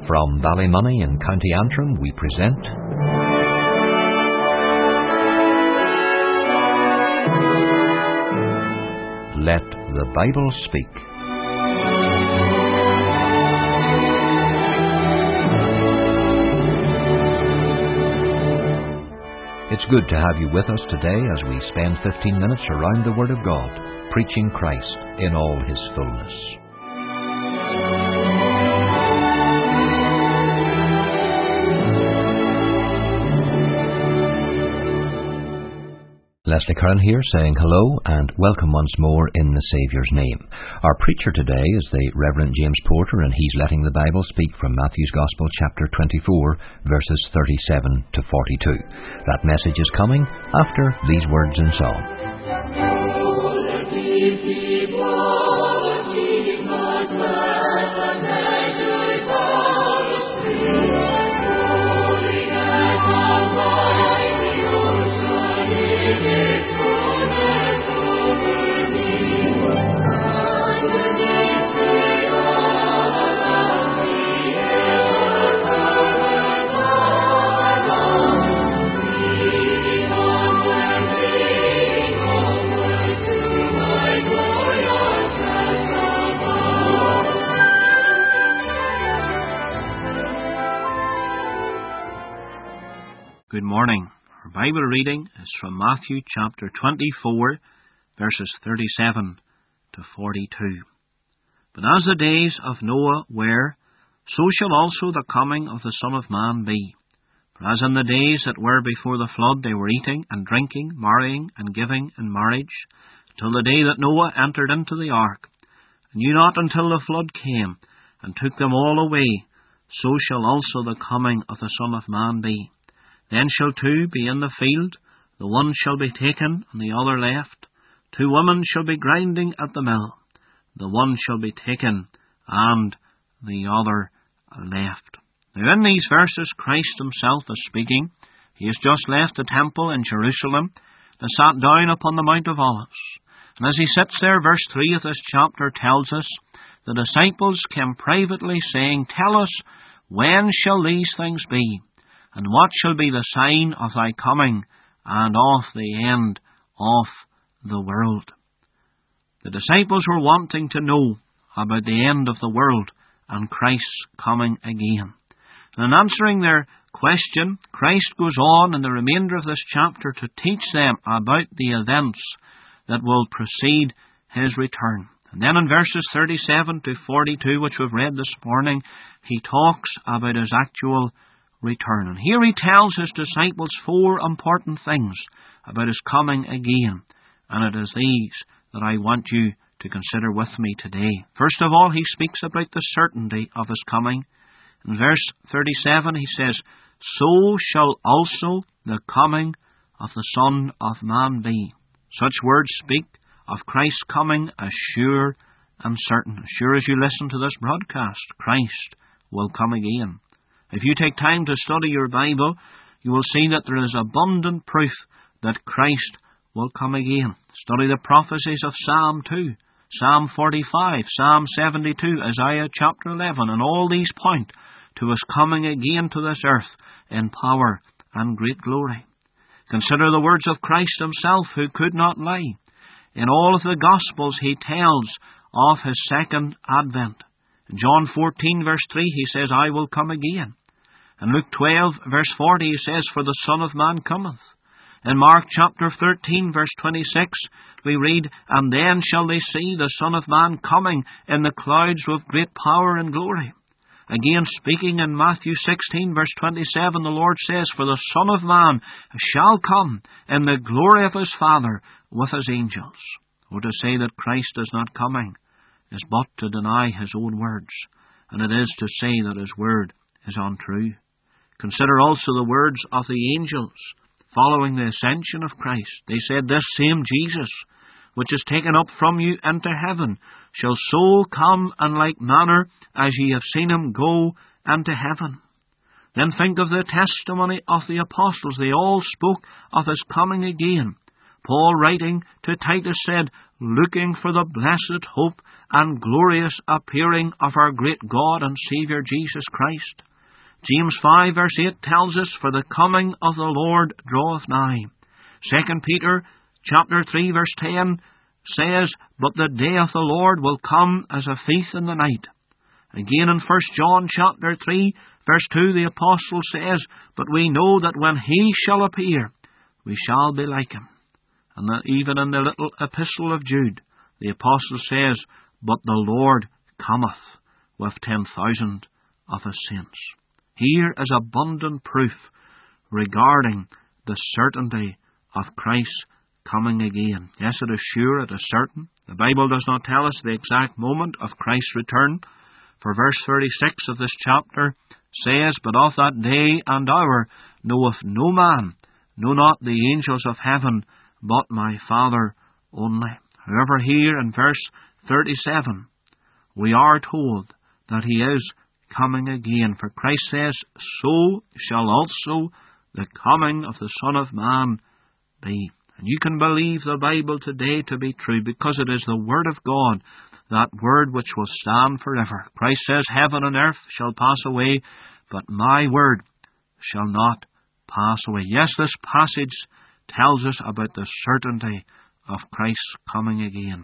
From Ballymoney in County Antrim we present Let the Bible Speak. It's good to have you with us today as we spend 15 minutes around the Word of God, preaching Christ in all His fullness. Leslie Curran here, saying hello and welcome once more in the Saviour's name. Our preacher today is the Reverend James Porter, and he's letting the Bible speak from Matthew's Gospel, chapter 24, verses 37 to 42. That message is coming after these words in song. Good morning. Our Bible reading is from Matthew chapter 24, verses 37 to 42. But as the days of Noah were, so shall also the coming of the Son of Man be. For as in the days that were before the flood they were eating and drinking, marrying and giving in marriage, till the day that Noah entered into the ark, and knew not until the flood came, and took them all away, so shall also the coming of the Son of Man be. Then shall two be in the field, the one shall be taken, and the other left. Two women shall be grinding at the mill, the one shall be taken, and the other left. Now in these verses Christ himself is speaking. He has just left the temple in Jerusalem, and sat down upon the Mount of Olives. And as he sits there, verse 3 of this chapter tells us, the disciples came privately saying, Tell us, when shall these things be? And what shall be the sign of thy coming, and of the end of the world? The disciples were wanting to know about the end of the world and Christ's coming again. And in answering their question, Christ goes on in the remainder of this chapter to teach them about the events that will precede his return. And then in verses 37 to 42, which we've read this morning, he talks about his actual return. And here he tells his disciples four important things about his coming again. And it is these that I want you to consider with me today. First of all, he speaks about the certainty of his coming. In verse 37 he says, So shall also the coming of the Son of Man be. Such words speak of Christ's coming as sure and certain. As sure as you listen to this broadcast, Christ will come again. If you take time to study your Bible, you will see that there is abundant proof that Christ will come again. Study the prophecies of Psalm 2, Psalm 45, Psalm 72, Isaiah chapter 11, and all these point to his coming again to this earth in power and great glory. Consider the words of Christ himself, who could not lie. In all of the Gospels he tells of his second advent. In John 14, verse 3, he says, I will come again. In Luke 12, verse 40, he says, For the Son of Man cometh. In Mark chapter 13, verse 26, we read, And then shall they see the Son of Man coming in the clouds with great power and glory. Again, speaking in Matthew 16, verse 27, the Lord says, For the Son of Man shall come in the glory of his Father with his angels. Or to say that Christ is not coming is but to deny his own words, and it is to say that his word is untrue. Consider also the words of the angels following the ascension of Christ. They said, This same Jesus, which is taken up from you into heaven, shall so come in like manner as ye have seen him go into heaven. Then think of the testimony of the apostles. They all spoke of his coming again. Paul, writing to Titus, said, looking for the blessed hope and glorious appearing of our great God and Saviour Jesus Christ. James 5 verse 8 tells us, "For the coming of the Lord draweth nigh." 2 Peter chapter 3 verse 10 says, "But the day of the Lord will come as a thief in the night." Again in 1 John chapter 3 verse 2 the Apostle says, "But we know that when He shall appear, we shall be like Him." And that even in the little epistle of Jude, the Apostle says, "But the Lord cometh with 10,000 of His saints." Here is abundant proof regarding the certainty of Christ's coming again. Yes, it is sure, it is certain. The Bible does not tell us the exact moment of Christ's return, for verse 36 of this chapter says, "But of that day and hour knoweth no man, no not the angels of heaven, but my Father only." However, here in verse 37, we are told that He is coming again. For Christ says, "So shall also the coming of the Son of Man be." And you can believe the Bible today to be true, because it is the Word of God, that Word which will stand forever. Christ says, "Heaven and earth shall pass away, but my Word shall not pass away." Yes, this passage tells us about the certainty of Christ's coming again.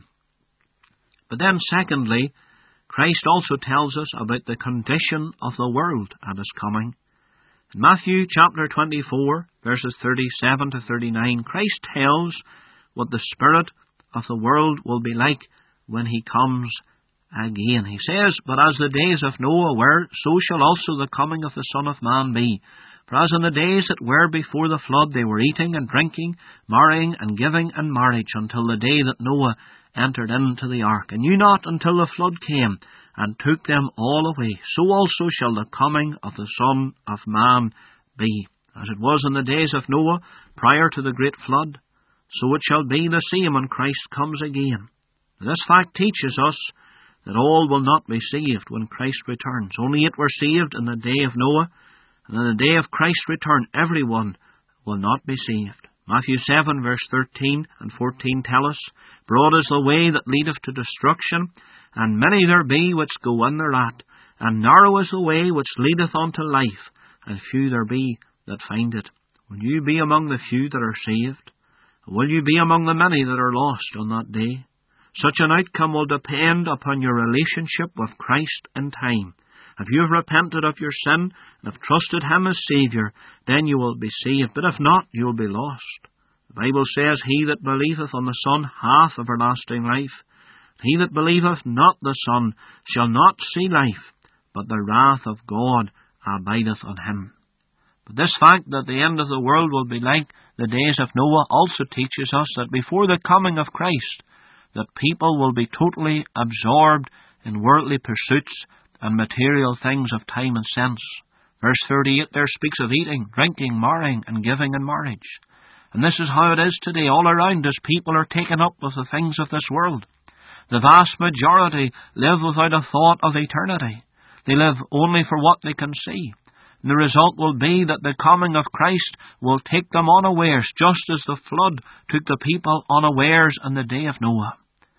But then secondly, Christ also tells us about the condition of the world at His coming. In Matthew chapter 24, verses 37 to 39, Christ tells what the spirit of the world will be like when He comes again. He says, "But as the days of Noah were, so shall also the coming of the Son of Man be. For as in the days that were before the flood, they were eating and drinking, marrying and giving in marriage, until the day that Noah entered into the ark, and knew not until the flood came, and took them all away. So also shall the coming of the Son of Man be. As it was in the days of Noah, prior to the great flood, so it shall be the same when Christ comes again." This fact teaches us that all will not be saved when Christ returns. Only it were saved in the day of Noah, and in the day of Christ's return everyone will not be saved. Matthew 7 verse 13 and 14 tell us, "Broad is the way that leadeth to destruction, and many there be which go in thereat. And narrow is the way which leadeth unto life, and few there be that find it." Will you be among the few that are saved? Will you be among the many that are lost on that day? Such an outcome will depend upon your relationship with Christ in time. If you have repented of your sin and have trusted Him as Saviour, then you will be saved. But if not, you will be lost. The Bible says, "He that believeth on the Son hath everlasting life. He that believeth not the Son shall not see life, but the wrath of God abideth on him." But this fact that the end of the world will be like the days of Noah also teaches us that before the coming of Christ, that people will be totally absorbed in worldly pursuits and material things of time and sense. Verse 38 there speaks of eating, drinking, marrying, and giving in marriage. And this is how it is today. All around us, people are taken up with the things of this world. The vast majority live without a thought of eternity. They live only for what they can see. And the result will be that the coming of Christ will take them unawares, just as the flood took the people unawares in the day of Noah.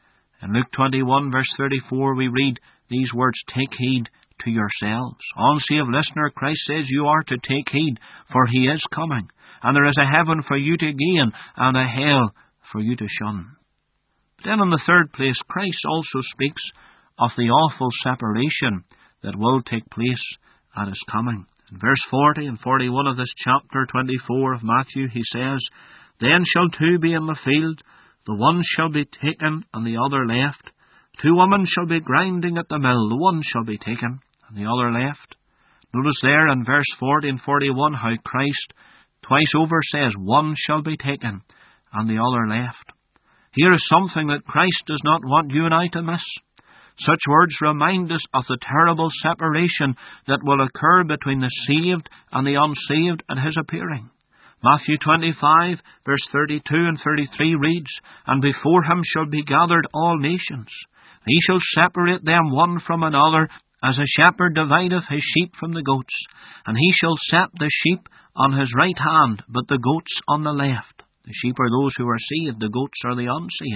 In Luke 21 verse 34 we read these words, "Take heed to yourselves." Unsaved listener, Christ says you are to take heed, for He is coming. And there is a heaven for you to gain, and a hell for you to shun. But then in the third place, Christ also speaks of the awful separation that will take place at His coming. In verse 40 and 41 of this chapter 24 of Matthew, He says, "Then shall two be in the field, the one shall be taken and the other left. Two women shall be grinding at the mill, the one shall be taken and the other left." Notice there in verse 40 and 41 how Christ twice over says, "One shall be taken and the other left." Here is something that Christ does not want you and I to miss. Such words remind us of the terrible separation that will occur between the saved and the unsaved at His appearing. Matthew 25, verse 32 and 33 reads, "And before Him shall be gathered all nations. He shall separate them one from another, as a shepherd divideth his sheep from the goats. And He shall set the sheep on His right hand, but the goats on the left." The sheep are those who are saved, the goats are the unsaved.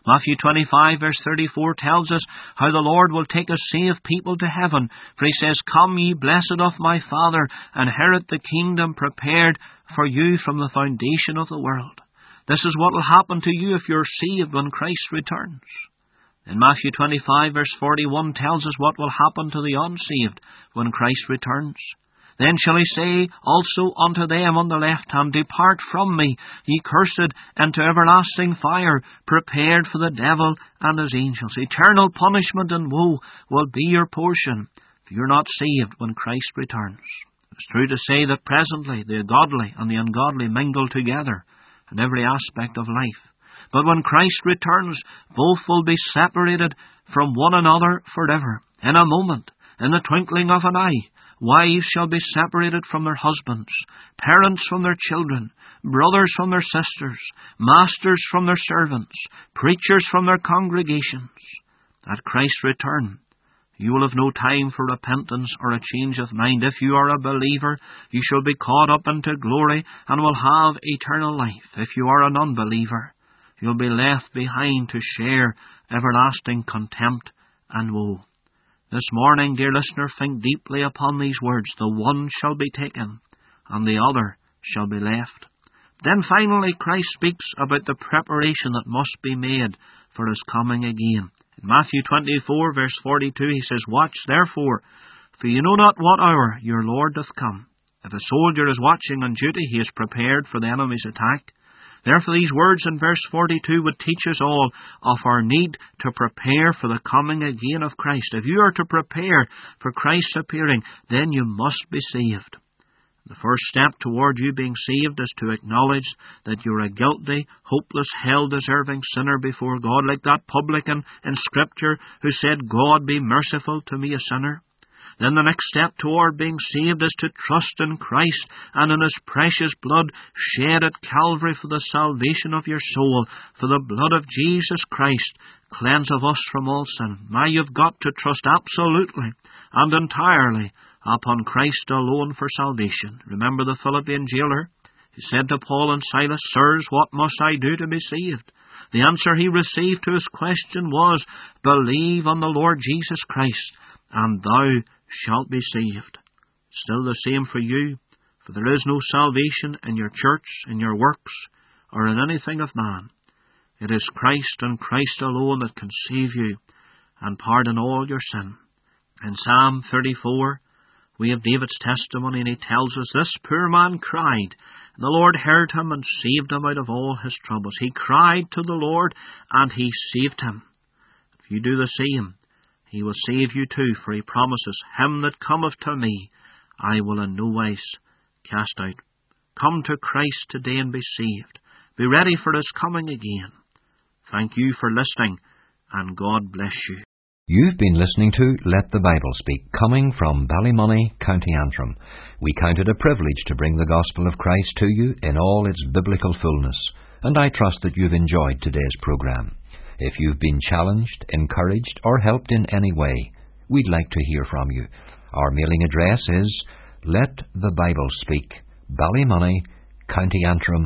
Matthew 25 verse 34 tells us how the Lord will take a saved people to heaven. For He says, "Come ye blessed of my Father, inherit the kingdom prepared for you from the foundation of the world." This is what will happen to you if you're saved when Christ returns. And Matthew 25 verse 41 tells us what will happen to the unsaved when Christ returns. "Then shall He say also unto them on the left hand, Depart from me, ye cursed, into everlasting fire, prepared for the devil and his angels." Eternal punishment and woe will be your portion if you're not saved when Christ returns. It's true to say that presently the godly and the ungodly mingle together in every aspect of life. But when Christ returns, both will be separated from one another forever. In a moment, in the twinkling of an eye, wives shall be separated from their husbands, parents from their children, brothers from their sisters, masters from their servants, preachers from their congregations. At Christ's return, you will have no time for repentance or a change of mind. If you are a believer, you shall be caught up into glory and will have eternal life. If you are an unbeliever, you'll be left behind to share everlasting contempt and woe. This morning, dear listener, think deeply upon these words. The one shall be taken, and the other shall be left. Then finally, Christ speaks about the preparation that must be made for His coming again. In Matthew 24, verse 42, He says, "Watch therefore, for you know not what hour your Lord doth come. If a soldier is watching on duty, he is prepared for the enemy's attack." Therefore, these words in verse 42 would teach us all of our need to prepare for the coming again of Christ. If you are to prepare for Christ's appearing, then you must be saved. The first step toward you being saved is to acknowledge that you're a guilty, hopeless, hell-deserving sinner before God, like that publican in Scripture who said, "God be merciful to me, a sinner." Then the next step toward being saved is to trust in Christ and in His precious blood shed at Calvary for the salvation of your soul. For the blood of Jesus Christ cleanses us from all sin. Now you've got to trust absolutely and entirely upon Christ alone for salvation. Remember the Philippian jailer? He said to Paul and Silas, "Sirs, what must I do to be saved?" The answer he received to his question was, "Believe on the Lord Jesus Christ, and thou shalt be saved." Still the same for you, for there is no salvation in your church, in your works, or in anything of man. It is Christ and Christ alone that can save you and pardon all your sin. In Psalm 34, we have David's testimony, and he tells us, "This poor man cried, and the Lord heard him and saved him out of all his troubles." He cried to the Lord, and He saved him. If you do the same, He will save you too, for He promises, "Him that cometh to me, I will in no wise cast out." Come to Christ today and be saved. Be ready for His coming again. Thank you for listening, and God bless you. You've been listening to Let the Bible Speak, coming from Ballymoney, County Antrim. We count it a privilege to bring the gospel of Christ to you in all its biblical fullness, and I trust that you've enjoyed today's programme. If you've been challenged, encouraged, or helped in any way, we'd like to hear from you. Our mailing address is Let the Bible Speak, Ballymoney, County Antrim,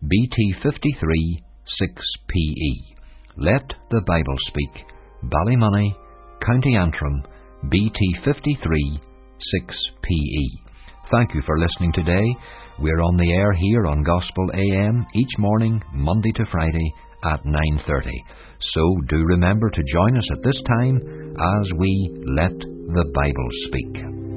BT 53 6PE. Let the Bible Speak, Ballymoney, County Antrim, BT 53 6PE. Thank you for listening today. We're on the air here on Gospel AM each morning, Monday to Friday at 9:30. So do remember to join us at this time as we let the Bible speak.